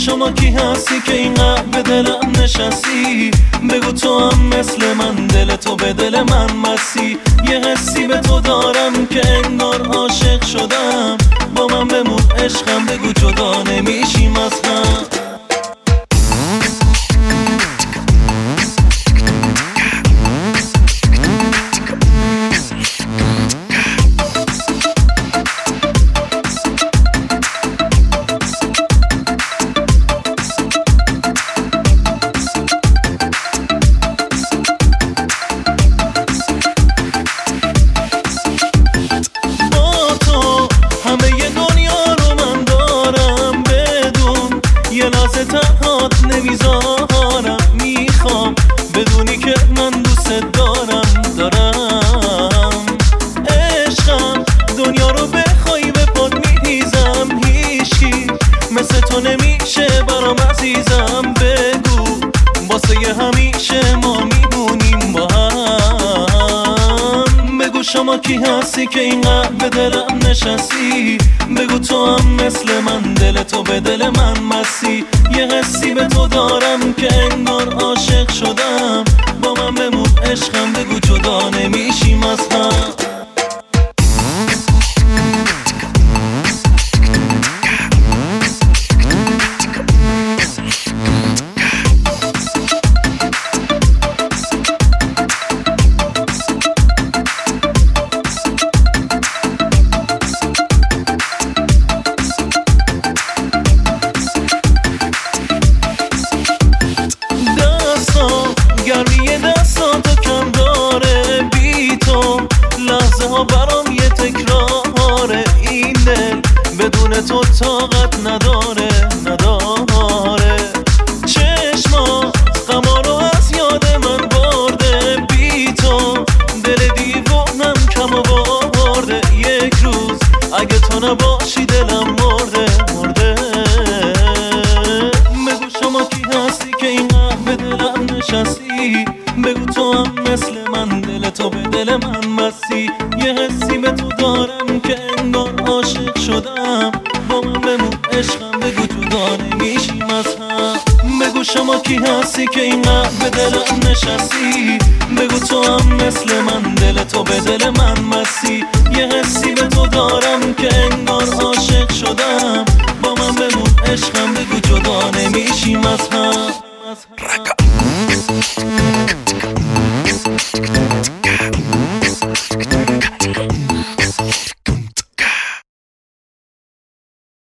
شما کی هستی که اینقدر به دلم نشستی؟ بگو تو هم مثل من، دل تو به دل من مسی. یه حسی به تو دارم که انگار عاشق شدم. با من بمون عشقم، بگو جدا نمیشیم از هم. تنهات نمیذارم، میخوام بدونی که من دوست دارم عشقم دنیا رو بخوای به پات میریزم. هیچکی مثل تو نمیشه برام عزیزم. بگو واسه همیشه ما میمونیم با هم. بگو شما کی هستی که اینقدر به دلم نشستی؟ بگو تو هم مثل من، دل تو به دل من مسی. یه حسی به تو دارم که انگار عاشق شدم. با من بمون عشقم، بگو جدا نمیشیم از هم. گرمی دستاتو کم داره، بی تو لحظه ها برام یه تکراره. این دل بدون تو طاقت نداره. چشمات غما رو از یاد من برده، بی تو دل دیوونم کم آورده. یک روز اگه تو نباشی دلم مرده. بگو شما کی هستی که اینقدر به دلم نشستی؟ بگو تو هم مثل من، دل تو به دل من مسی. یه حسی به تو دارم که انگار عاشق شدم. با من بمون عشقم، بگو جدا نمیشیم از هم. بگو شما کی هستی که اینقدر به دلم نشستی؟ بگو تو هم مثل من، دل تو به دل من مسی. یه حسی به تو دارم که انگار عاشق شدم. با من بمون عشقم، بگو جدا نمیشیم از هم.